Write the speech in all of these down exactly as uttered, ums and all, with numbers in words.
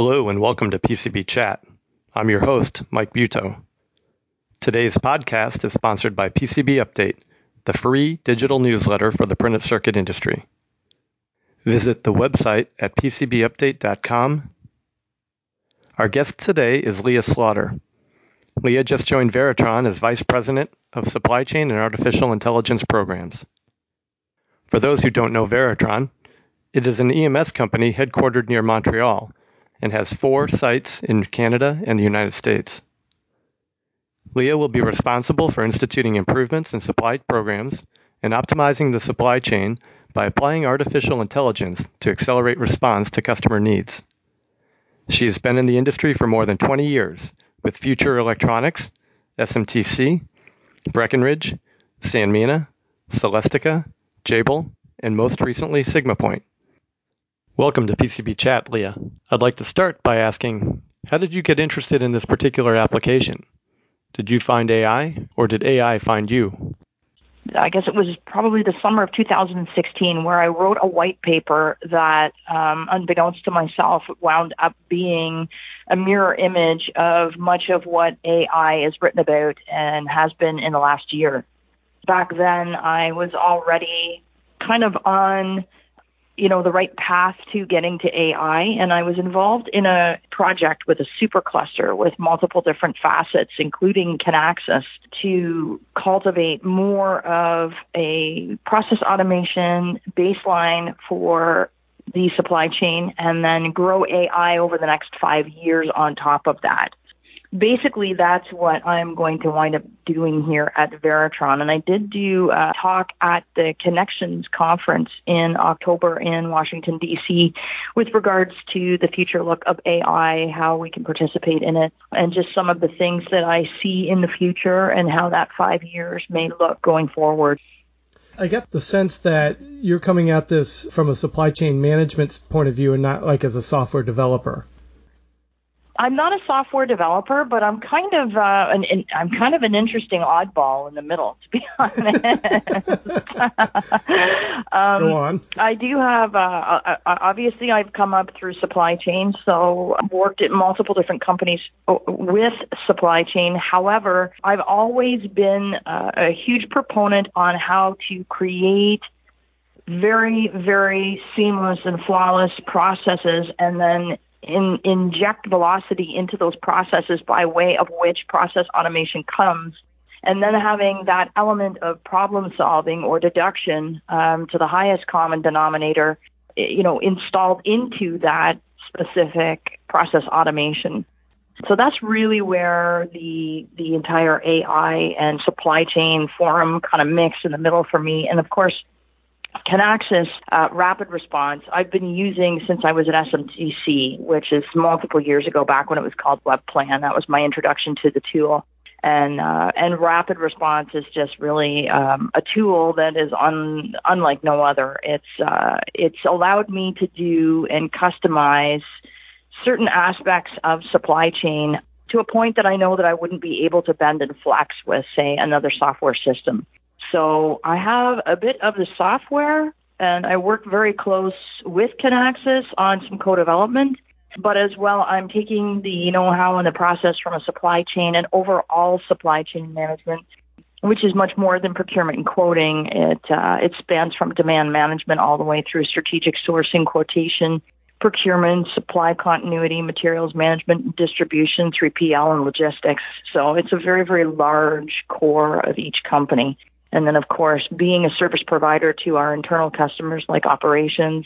Hello and welcome to P C B Chat. I'm your host, Mike Buto. Today's podcast is sponsored by P C B Update, the free digital newsletter for the printed circuit industry. Visit the website at p c b update dot com. Our guest today is Leah Slaughter. Leah just joined Veritron as Vice President of Supply Chain and Artificial Intelligence Programs. For those who don't know Veritron, it is an E M S company headquartered near Montreal and has four sites in Canada and the United States. Leah will be responsible for instituting improvements in supply programs and optimizing the supply chain by applying artificial intelligence to accelerate response to customer needs. She has been in the industry for more than twenty years with Future Electronics, S M T C, Breckenridge, Sanmina, Celestica, Jabil, and most recently SigmaPoint. Welcome to P C B Chat, Leah. I'd like to start by asking, how did you get interested in this particular application? Did you find A I, or did A I find you? I guess it was probably the summer of two thousand sixteen where I wrote a white paper that, um, unbeknownst to myself, wound up being a mirror image of much of what A I is written about and has been in the last year. Back then, I was already kind of on you know, the right path to getting to A I. And I was involved in a project with a supercluster with multiple different facets, including Kinaxis, to cultivate more of a process automation baseline for the supply chain and then grow A I over the next five years on top of that. Basically, that's what I'm going to wind up doing here at Veritron. And I did do a talk at the Connections Conference in October in Washington, D C with regards to the future look of A I, how we can participate in it, and just some of the things that I see in the future and how that five years may look going forward. I get the sense that you're coming at this from a supply chain management point of view and not like as a software developer. I'm not a software developer, but I'm kind of uh, an, an I'm kind of an interesting oddball in the middle, to be honest. um, Go on. I do have uh, uh, obviously I've come up through supply chain, so I've worked at multiple different companies with supply chain. However, I've always been uh, a huge proponent on how to create very, very seamless and flawless processes, and then In, inject velocity into those processes by way of which process automation comes, and then having that element of problem solving or deduction um, to the highest common denominator, you know, installed into that specific process automation. So that's really where the the entire A I and supply chain forum kind of mix in the middle for me. And of course, Kinaxis uh, Rapid Response, I've been using since I was at S M T C, which is multiple years ago, back when it was called WebPlan. That was my introduction to the tool. And uh, and Rapid Response is just really um, a tool that is un, unlike no other. It's uh, it's allowed me to do and customize certain aspects of supply chain to a point that I know that I wouldn't be able to bend and flex with, say, another software system. So I have a bit of the software, and I work very close with Kinaxis on some co-development, but as well, I'm taking the know-how and the process from a supply chain and overall supply chain management, which is much more than procurement and quoting. It uh, it spans from demand management all the way through strategic sourcing, quotation, procurement, supply continuity, materials management, distribution, three P L, and logistics. So it's a very, very large core of each company. And then, of course, being a service provider to our internal customers like operations,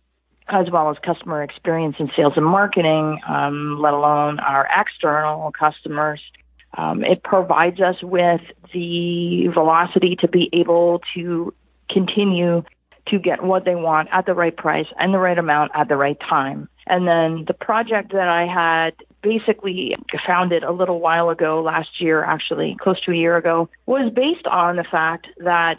as well as customer experience in sales and marketing, um, let alone our external customers, um, it provides us with the velocity to be able to continue to get what they want at the right price and the right amount at the right time. And then the project that I had basically founded a little while ago, last year, actually, close to a year ago, was based on the fact that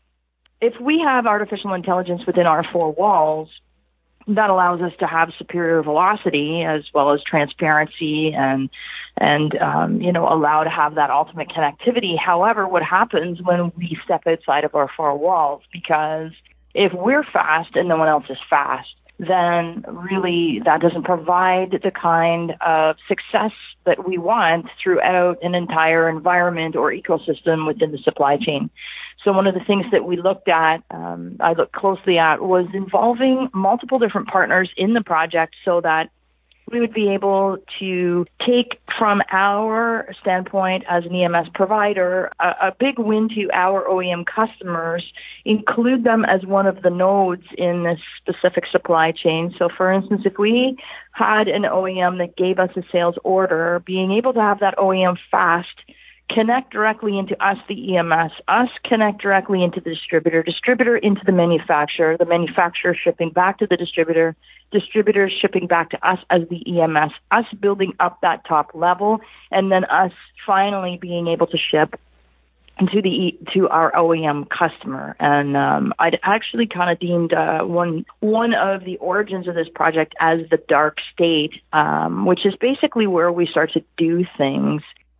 if we have artificial intelligence within our four walls, that allows us to have superior velocity as well as transparency and, and um, you know, allow to have that ultimate connectivity. However, what happens when we step outside of our four walls? Because if we're fast and no one else is fast, then really that doesn't provide the kind of success that we want throughout an entire environment or ecosystem within the supply chain. So one of the things that we looked at, um, I looked closely at, was involving multiple different partners in the project so that we would be able to take from our standpoint as an E M S provider a, a big win to our O E M customers, include them as one of the nodes in this specific supply chain. So for instance, if we had an O E M that gave us a sales order, being able to have that O E M fast connect directly into us, the E M S, us connect directly into the distributor, distributor into the manufacturer, the manufacturer shipping back to the distributor, distributors shipping back to us as the E M S, us building up that top level, and then us finally being able to ship to the to our O E M customer. And um, I'd actually kind of deemed uh, one one of the origins of this project as the dark state, um, which is basically where we start to do things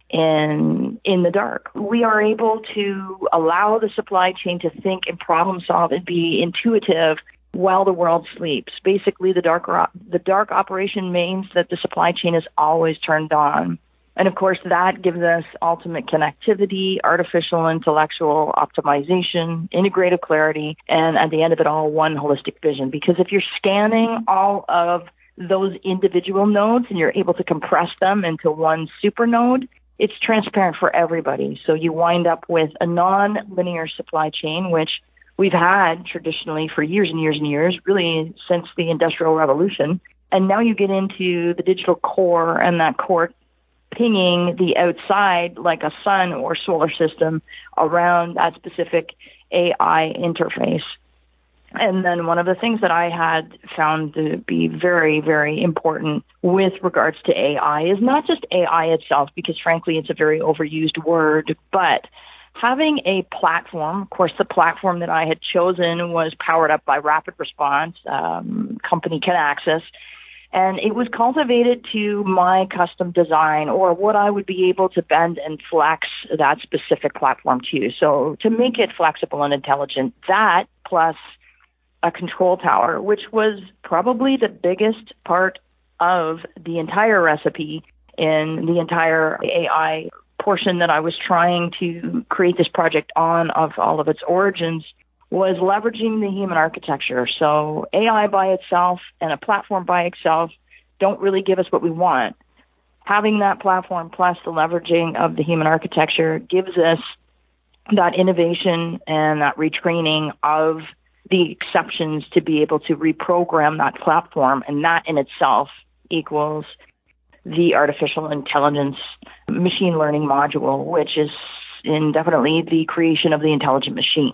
in in the dark. We are able to allow the supply chain to think and problem solve and be intuitive while the world sleeps. Basically, the dark the dark operation means that the supply chain is always turned on. And of course, that gives us ultimate connectivity, artificial intellectual optimization, integrative clarity, and at the end of it all, one holistic vision. Because if you're scanning all of those individual nodes and you're able to compress them into one super node, it's transparent for everybody. So you wind up with a non-linear supply chain, which we've had traditionally for years and years and years, really since the Industrial Revolution. And now you get into the digital core, and that core pinging the outside like a sun or solar system around that specific A I interface. And then one of the things that I had found to be very, very important with regards to A I is not just A I itself, because frankly, it's a very overused word, but having a platform. Of course, the platform that I had chosen was powered up by Rapid Response, um, company Kinaxis, and it was cultivated to my custom design, or what I would be able to bend and flex that specific platform to. So to make it flexible and intelligent, that plus a control tower, which was probably the biggest part of the entire recipe in the entire A I portion that I was trying to create this project on, of all of its origins, was leveraging the human architecture. So A I by itself and a platform by itself don't really give us what we want. Having that platform plus the leveraging of the human architecture gives us that innovation and that retraining of the exceptions to be able to reprogram that platform, and that in itself equals the artificial intelligence machine learning module, which is indefinitely the creation of the intelligent machine.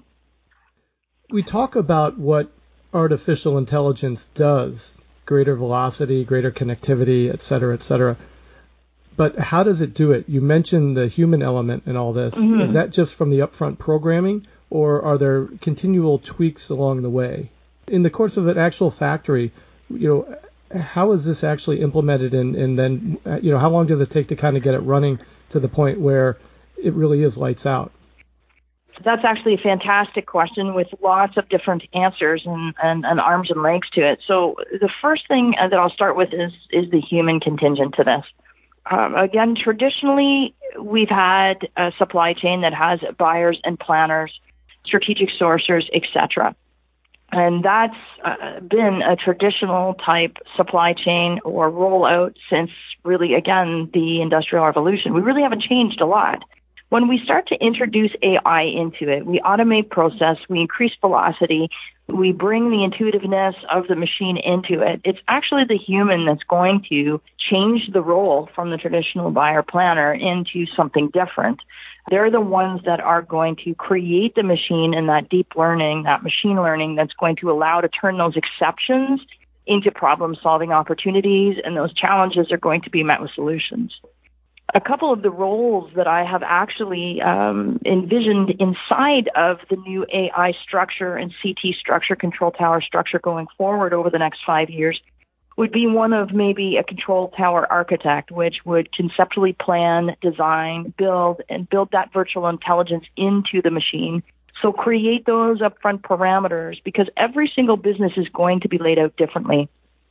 We talk about what artificial intelligence does, greater velocity, greater connectivity, et cetera, et cetera. But how does it do it? You mentioned the human element in all this. Mm-hmm. Is that just from the upfront programming, or are there continual tweaks along the way? In the course of an actual factory, you know, how is this actually implemented, and, and then, you know, how long does it take to kind of get it running to the point where it really is lights out? That's actually a fantastic question with lots of different answers and, and, and arms and legs to it. So the first thing that I'll start with is, is the human contingent to this. Um, again, traditionally, we've had a supply chain that has buyers and planners, strategic sourcers, et cetera. And that's uh, been a traditional type supply chain or rollout since really, again, the Industrial Revolution. We really haven't changed a lot. When we start to introduce A I into it, we automate process, we increase velocity, we bring the intuitiveness of the machine into it. It's actually the human that's going to change the role from the traditional buyer planner into something different. They're the ones that are going to create the machine and that deep learning, that machine learning that's going to allow to turn those exceptions into problem-solving opportunities, and those challenges are going to be met with solutions. A couple of the roles that I have actually um, envisioned inside of the new A I structure and C T structure, control tower structure going forward over the next five years would be one of maybe a control tower architect, which would conceptually plan, design, build, and build that virtual intelligence into the machine So create those upfront parameters, because every single business is going to be laid out differently.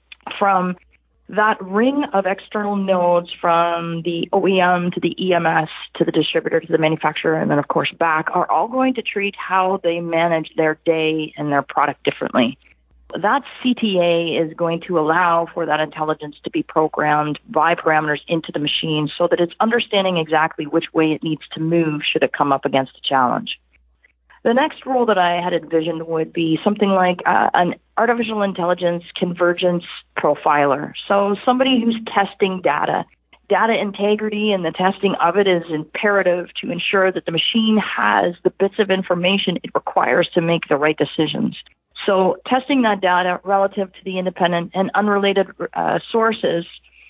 From that ring of external nodes, from the O E M to the E M S to the distributor to the manufacturer, and then of course back, are all going to treat how they manage their day and their product differently. That C T A is going to allow for that intelligence to be programmed by parameters into the machine so that it's understanding exactly which way it needs to move should it come up against a challenge. The next role that I had envisioned would be something like uh, an artificial intelligence convergence profiler. So somebody who's testing data. Data integrity and the testing of it is imperative to ensure that the machine has the bits of information it requires to make the right decisions. So testing that data relative to the independent and unrelated uh, sources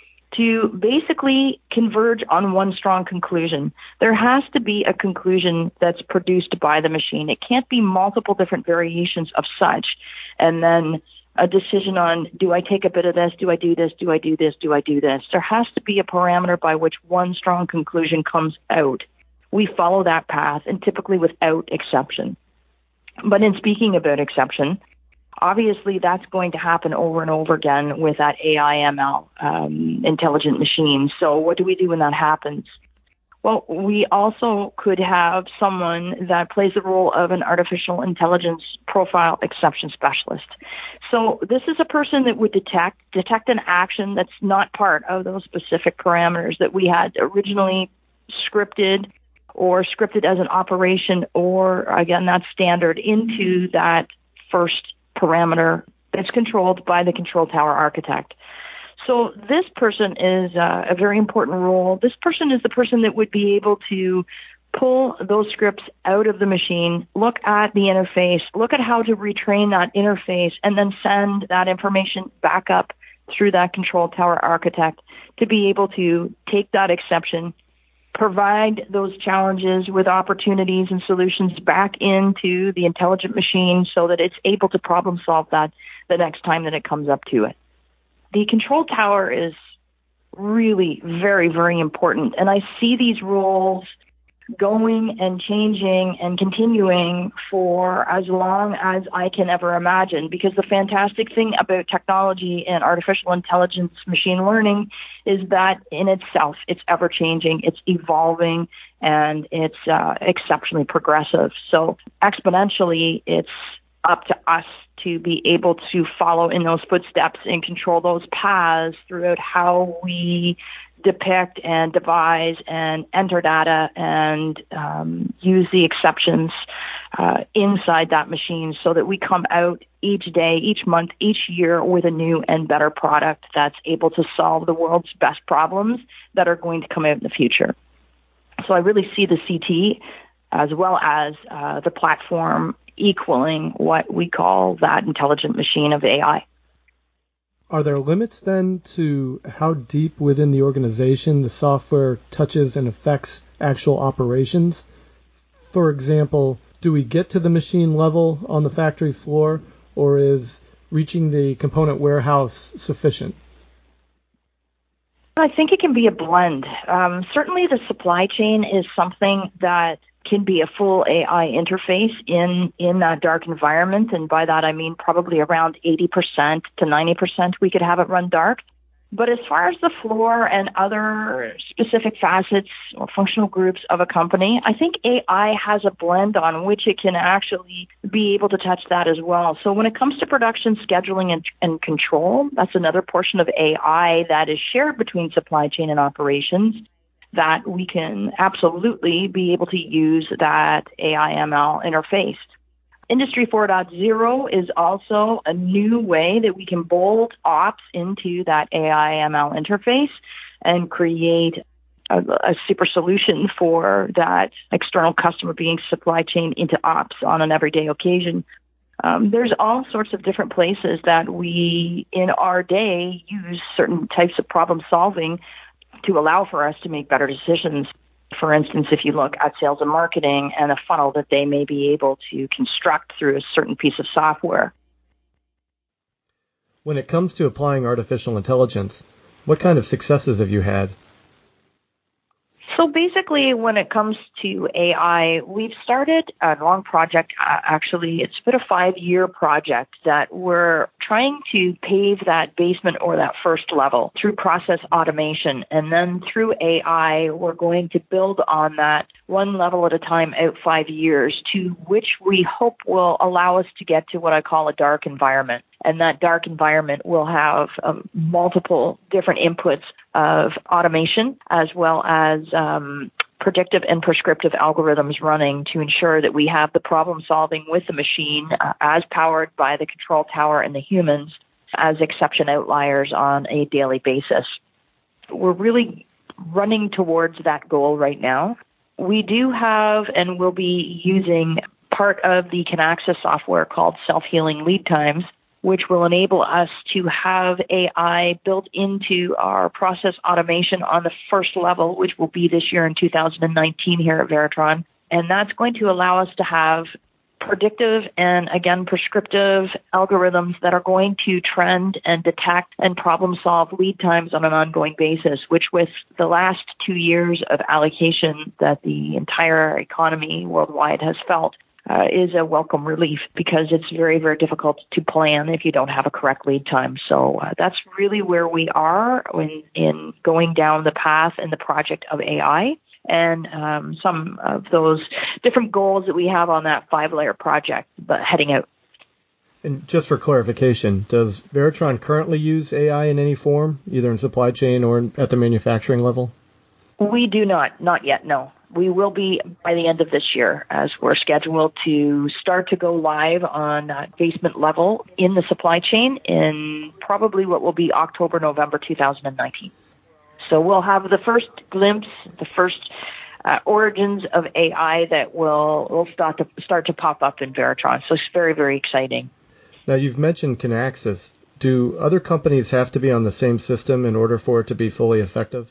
to basically converge on one strong conclusion. There has to be a conclusion that's produced by the machine. It can't be multiple different variations of such, and then a decision on, do I take a bit of this, do I do this, do I do this, do I do this? There has to be a parameter by which one strong conclusion comes out. We follow that path, and typically without exception. But in speaking about exception, obviously that's going to happen over and over again with that A I M L, um, intelligent machine. So what do we do when that happens? Well, we also could have someone that plays the role of an artificial intelligence profile exception specialist. So this is a person that would detect detect an action that's not part of those specific parameters that we had originally scripted or scripted as an operation, or again, that's standard into that first parameter that's controlled by the control tower architect. So this person is uh, a very important role. This person is the person that would be able to pull those scripts out of the machine, look at the interface, look at how to retrain that interface, and then send that information back up through that control tower architect to be able to take that exception, provide those challenges with opportunities and solutions back into the intelligent machine so that it's able to problem solve that the next time that it comes up to it. The control tower is really very, very important, and I see these roles going and changing and continuing for as long as I can ever imagine, because the fantastic thing about technology and artificial intelligence, machine learning, is that in itself, it's ever changing, it's evolving, and it's uh, exceptionally progressive. So exponentially, it's up to us to be able to follow in those footsteps and control those paths throughout how we depict and devise and enter data and um, use the exceptions uh, inside that machine so that we come out each day, each month, each year with a new and better product that's able to solve the world's best problems that are going to come out in the future. So I really see the C T as well as uh, the platform equaling what we call that intelligent machine of A I. Are there limits then to how deep within the organization the software touches and affects actual operations? For example, do we get to the machine level on the factory floor, or is reaching the component warehouse sufficient? I think it can be a blend. Um, certainly the supply chain is something that can be a full A I interface in, in that dark environment. And by that, I mean probably around eighty percent to ninety percent we could have it run dark. But as far as the floor and other specific facets or functional groups of a company, I think A I has a blend on which it can actually be able to touch that as well. So when it comes to production scheduling and, and control, that's another portion of A I that is shared between supply chain and operations, that we can absolutely be able to use that A I M L interface. Industry four point oh is also a new way that we can bolt ops into that A I M L interface and create a, a super solution for that external customer being supply chain into ops on an everyday occasion. Um, there's all sorts of different places that we, in our day, use certain types of problem solving to allow for us to make better decisions. For instance, if you look at sales and marketing and a funnel that they may be able to construct through a certain piece of software. When it comes to applying artificial intelligence, what kind of successes have you had? So basically, when it comes to A I, we've started a long project. Uh, actually, it's been a five-year project that we're trying to pave that basement or that first level through process automation. And then through A I, we're going to build on that one level at a time out five years, to which we hope will allow us to get to what I call a dark environment. And that dark environment will have um, multiple different inputs of automation, as well as um, predictive and prescriptive algorithms running to ensure that we have the problem solving with the machine uh, as powered by the control tower and the humans as exception outliers on a daily basis. We're really running towards that goal right now. We do have and will be using part of the Kinaxis software called Self-Healing Lead Times, which will enable us to have A I built into our process automation on the first level, which will be this year in two thousand nineteen here at Veritron. And that's going to allow us to have predictive and, again, prescriptive algorithms that are going to trend and detect and problem solve lead times on an ongoing basis, which with the last two years of allocation that the entire economy worldwide has felt, Uh, is a welcome relief, because it's very, very difficult to plan if you don't have a correct lead time. So uh, that's really where we are in, in going down the path in the project of A I, and um, some of those different goals that we have on that five-layer project, but heading out. And just for clarification, does Veritron currently use A I in any form, either in supply chain or at the manufacturing level? We do not, not yet, no. We will be by the end of this year, as we're scheduled to start to go live on uh, basement level in the supply chain in probably what will be October, November two thousand nineteen. So we'll have the first glimpse, the first uh, origins of A I that will, will start to start to pop up in Veritron. So it's very, very exciting. Now, you've mentioned Kinaxis. Do other companies have to be on the same system in order for it to be fully effective?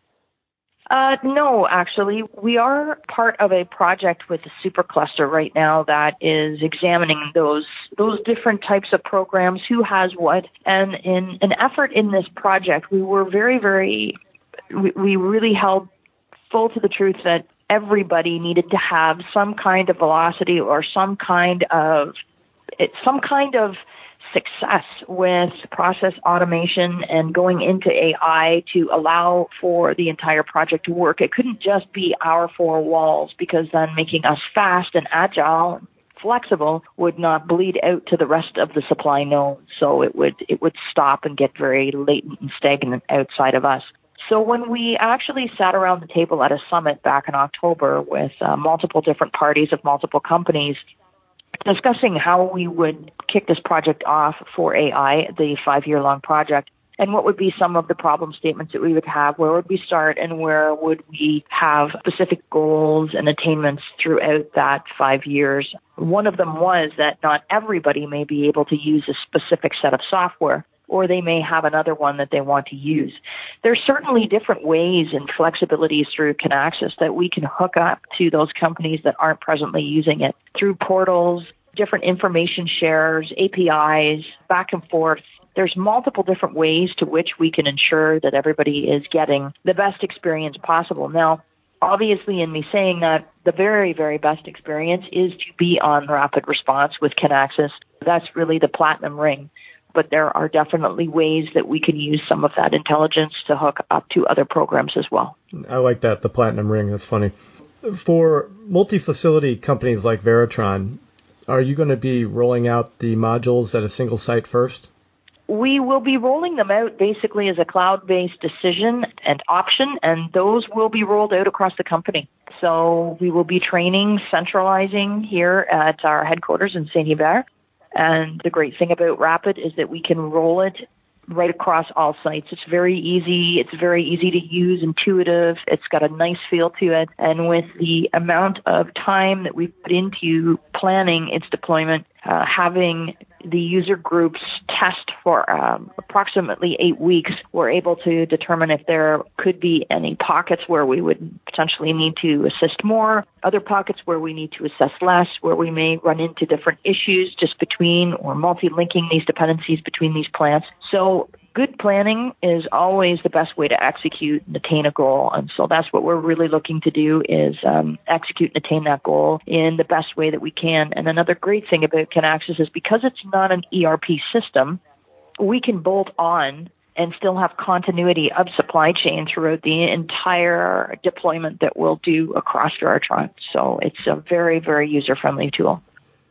Uh, no, actually. We are part of a project with the supercluster right now that is examining those those different types of programs, who has what. And in an effort in this project, we were very, very, we, we really held full to the truth that everybody needed to have some kind of velocity or some kind of, some kind of success with process automation and going into A I to allow for the entire project to work. It couldn't just be our four walls, because then making us fast and agile and flexible would not bleed out to the rest of the supply node. So it would it would stop and get very latent and stagnant outside of us. So when we actually sat around the table at a summit back in October with uh, multiple different parties of multiple companies, discussing how we would kick this project off for A I, the five-year-long project, and what would be some of the problem statements that we would have, where would we start, and where would we have specific goals and attainments throughout that five years. One of them was that not everybody may be able to use a specific set of software, or they may have another one that they want to use. There's certainly different ways and flexibilities through Kinaxis that we can hook up to those companies that aren't presently using it through portals, different information shares, A P Is, back and forth. There's multiple different ways to which we can ensure that everybody is getting the best experience possible. Now, obviously, in me saying that, the very, very best experience is to be on rapid response with Kinaxis. That's really the platinum ring. But there are definitely ways that we can use some of that intelligence to hook up to other programs as well. I like that, the platinum ring. That's funny. For multi-facility companies like Veritron, are you going to be rolling out the modules at a single site first? We will be rolling them out basically as a cloud-based decision and option, and those will be rolled out across the company. So we will be training, centralizing here at our headquarters in Saint-Hubert. And the great thing about Rapid is that we can roll it right across all sites. It's very easy. It's very easy to use, intuitive. It's got a nice feel to it. And with the amount of time that we put into planning its deployment, uh, having the user groups test for um, approximately eight weeks, we're able to determine if there could be any pockets where we would potentially need to assist more, other pockets where we need to assess less, where we may run into different issues just between or multi-linking these dependencies between these plants. So good planning is always the best way to execute and attain a goal. And so that's what we're really looking to do is um, execute and attain that goal in the best way that we can. And another great thing about Kinaxis is because it's not an E R P system, we can bolt on and still have continuity of supply chain throughout the entire deployment that we'll do across Duratron. So it's a very, very user-friendly tool.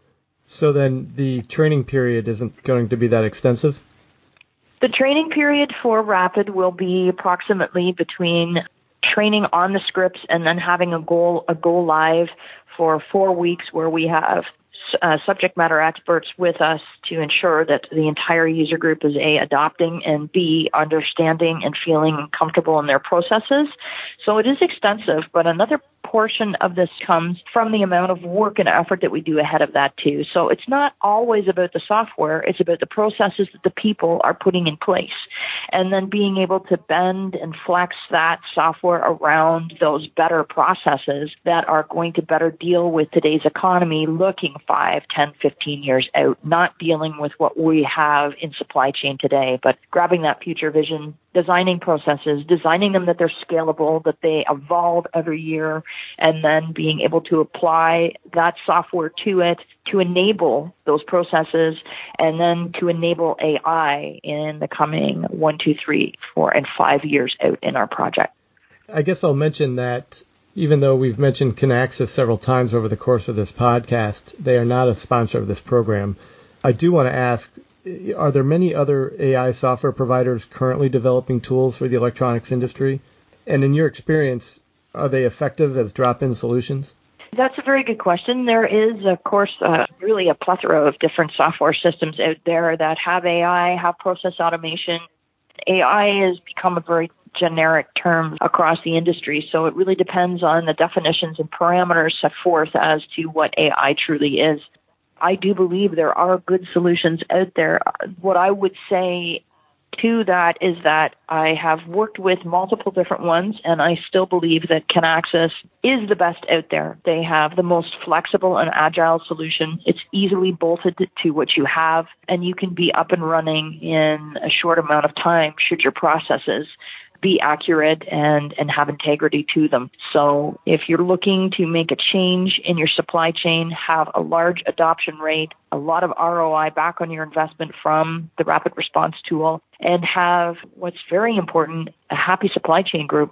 So then the training period isn't going to be that extensive? The training period for Rapid will be approximately between training on the scripts and then having a goal, a go live for four weeks where we have uh, subject matter experts with us to ensure that the entire user group is A, adopting, and B, understanding and feeling comfortable in their processes. So it is extensive, but another portion of this comes from the amount of work and effort that we do ahead of that too. So it's not always about the software, it's about the processes that the people are putting in place. And then being able to bend and flex that software around those better processes that are going to better deal with today's economy looking five, ten, fifteen years out, not dealing with what we have in supply chain today, but grabbing that future vision, designing processes, designing them that they're scalable, that they evolve every year, and then being able to apply that software to it to enable those processes and then to enable A I in the coming one, two, three, four, and five years out in our project. I guess I'll mention that even though we've mentioned Kinaxis several times over the course of this podcast, they are not a sponsor of this program. I do want to ask, are there many other A I software providers currently developing tools for the electronics industry? And in your experience, are they effective as drop-in solutions? That's a very good question. There is, of course, uh, really a plethora of different software systems out there that have A I, have process automation. A I has become a very generic term across the industry, so it really depends on the definitions and parameters set forth as to what A I truly is. I do believe there are good solutions out there. What I would say to that is that I have worked with multiple different ones, and I still believe that Kinaxis is the best out there. They have the most flexible and agile solution. It's easily bolted to what you have, and you can be up and running in a short amount of time should your processes be accurate and, and have integrity to them. So if you're looking to make a change in your supply chain, have a large adoption rate, a lot of R O I back on your investment from the rapid response tool, and have what's very important, a happy supply chain group,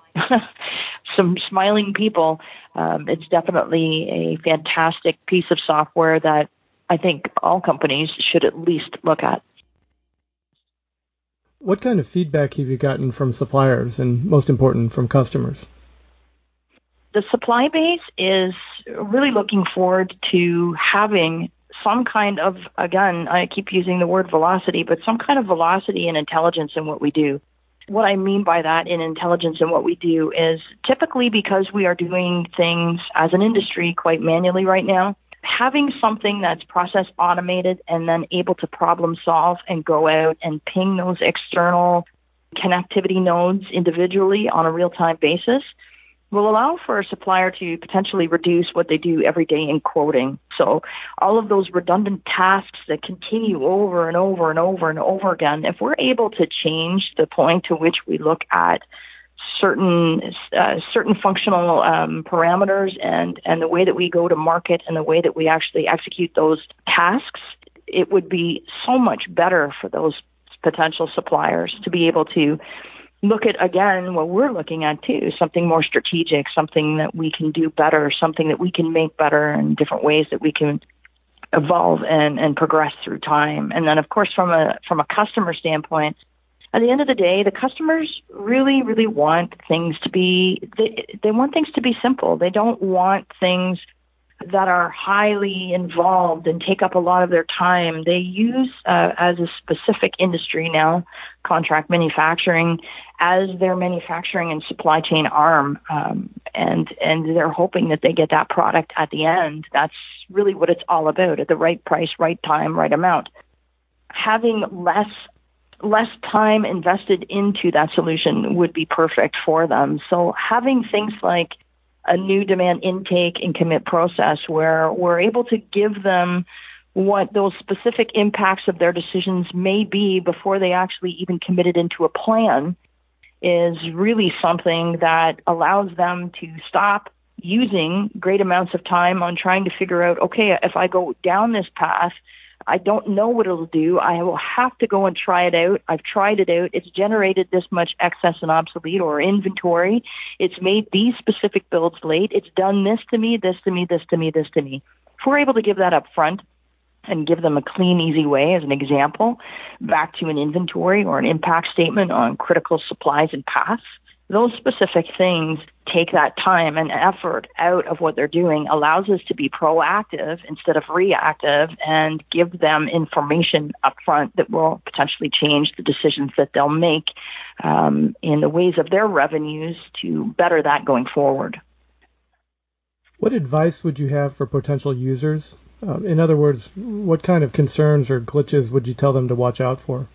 some smiling people, um, it's definitely a fantastic piece of software that I think all companies should at least look at. What kind of feedback have you gotten from suppliers and, most important, from customers? The supply base is really looking forward to having some kind of, again, I keep using the word velocity, but some kind of velocity and intelligence in what we do. What I mean by that in intelligence in what we do is typically because we are doing things as an industry quite manually right now, having something that's process automated and then able to problem solve and go out and ping those external connectivity nodes individually on a real-time basis will allow for a supplier to potentially reduce what they do every day in quoting. So all of those redundant tasks that continue over and over and over and over again, if we're able to change the point to which we look at certain uh, certain functional um, parameters and, and the way that we go to market and the way that we actually execute those tasks, it would be so much better for those potential suppliers to be able to look at, again, what we're looking at too, something more strategic, something that we can do better, something that we can make better in different ways that we can evolve and, and progress through time. And then, of course, from a from a customer standpoint, at the end of the day, the customers really, really want things to be, they, they want things to be simple. They don't want things that are highly involved and take up a lot of their time. They use, uh, as a specific industry now, contract manufacturing as their manufacturing and supply chain arm. Um, and, and they're hoping that they get that product at the end. That's really what it's all about, at the right price, right time, right amount. Having less less time invested into that solution would be perfect for them. So having things like a new demand intake and commit process where we're able to give them what those specific impacts of their decisions may be before they actually even committed into a plan is really something that allows them to stop using great amounts of time on trying to figure out, okay, if I go down this path, I don't know what it'll do. I will have to go and try it out. I've tried it out. It's generated this much excess and obsolete or inventory. It's made these specific builds late. It's done this to me, this to me, this to me, this to me. If we're able to give that up front and give them a clean, easy way, as an example, back to an inventory or an impact statement on critical supplies and paths, those specific things take that time and effort out of what they're doing, allows us to be proactive instead of reactive, and give them information up front that will potentially change the decisions that they'll make um, in the ways of their revenues to better that going forward. What advice would you have for potential users? Uh, in other words, what kind of concerns or glitches would you tell them to watch out for?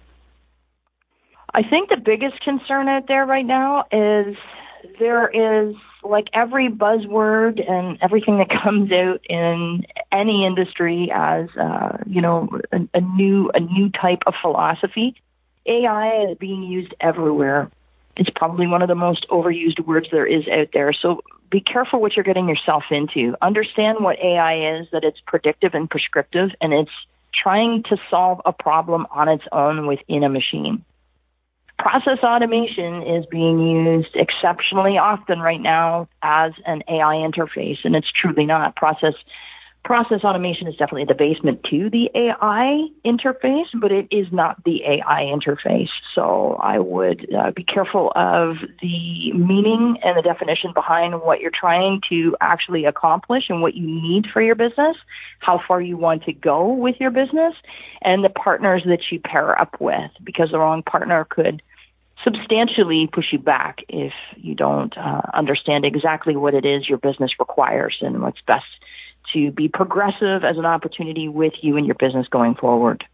I think the biggest concern out there right now is there is, like every buzzword and everything that comes out in any industry as, uh, you know, a, a new a new type of philosophy. A I is being used everywhere. It's probably one of the most overused words there is out there. So be careful what you're getting yourself into. Understand what A I is, that it's predictive and prescriptive, and it's trying to solve a problem on its own within a machine. Process automation is being used exceptionally often right now as an A I interface, and it's truly not. Process Process automation is definitely the basement to the A I interface, but it is not the A I interface. So I would uh, be careful of the meaning and the definition behind what you're trying to actually accomplish and what you need for your business, how far you want to go with your business, and the partners that you pair up with, because the wrong partner could substantially push you back if you don't uh, understand exactly what it is your business requires and what's best to be progressive as an opportunity with you and your business going forward.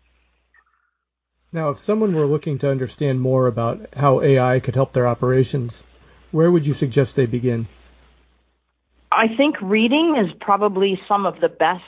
Now, if someone were looking to understand more about how A I could help their operations, where would you suggest they begin? I think reading is probably some of the best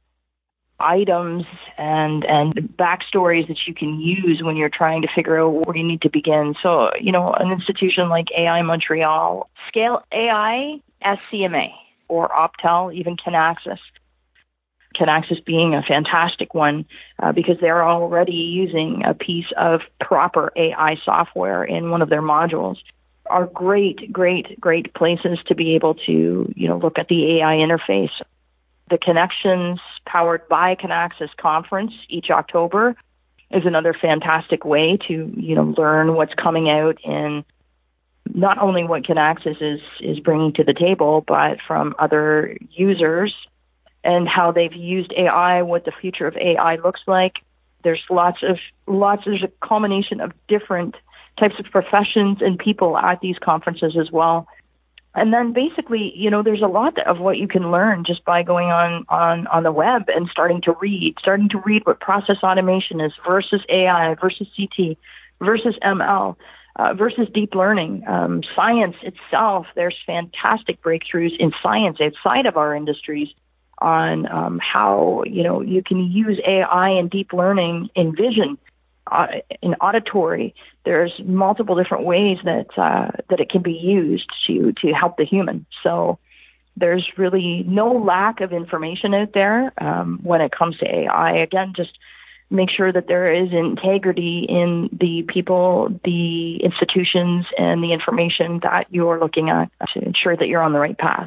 items and and backstories that you can use when you're trying to figure out where you need to begin. So, you know, an institution like A I Montreal, Scale A I, S C M A, or Optel, even Kinaxis. Kinaxis being a fantastic one uh, because they're already using a piece of proper A I software in one of their modules. Are great, great, great places to be able to, you know, look at the A I interface. The Connections powered by Kinaxis conference each October is another fantastic way to, you know, learn what's coming out in not only what Kinaxis is, is bringing to the table, but from other users and how they've used A I, what the future of A I looks like. There's lots of, lots, there's a culmination of different types of professions and people at these conferences as well. And then basically, you know, there's a lot of what you can learn just by going on, on, on the web and starting to read, starting to read what process automation is versus A I, versus C T, versus M L, uh, versus deep learning. Um, science itself, there's fantastic breakthroughs in science outside of our industries on um, how, you know, you can use A I and deep learning in vision, uh, in auditory. There's multiple different ways that uh, that it can be used to to help the human. So there's really no lack of information out there um, when it comes to A I. Again, just make sure that there is integrity in the people, the institutions, and the information that you're looking at to ensure that you're on the right path.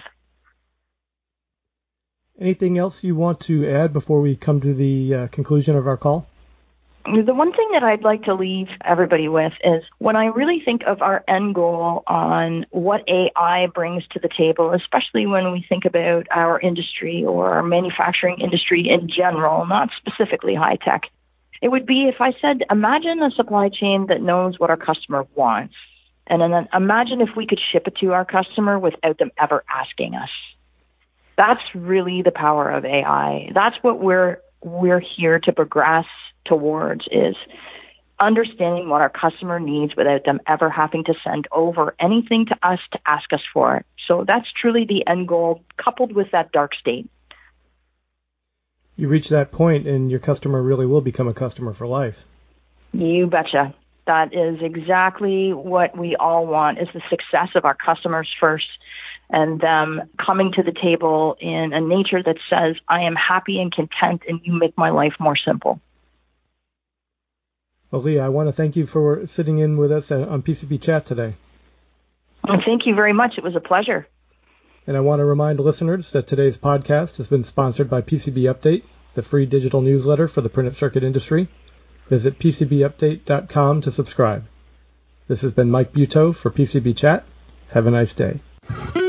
Anything else you want to add before we come to the uh, conclusion of our call? The one thing that I'd like to leave everybody with is when I really think of our end goal on what A I brings to the table, especially when we think about our industry or our manufacturing industry in general, not specifically high tech, it would be if I said, imagine a supply chain that knows what our customer wants. And then imagine if we could ship it to our customer without them ever asking us. That's really the power of A I. That's what we're we're here to progress towards, is understanding what our customer needs without them ever having to send over anything to us to ask us for it. So that's truly the end goal, coupled with that dark state. you reach that point and your customer really will become a customer for life. You betcha. That is exactly what we all want, is the success of our customers first, and them coming to the table in a nature that says, I am happy and content, and you make my life more simple. Well, Leah, I want to thank you for sitting in with us on P C B Chat today. Well, thank you very much. It was a pleasure. And I want to remind listeners that today's podcast has been sponsored by P C B Update, the free digital newsletter for the printed circuit industry. Visit P C B update dot com to subscribe. This has been Mike Buteau for P C B Chat. Have a nice day.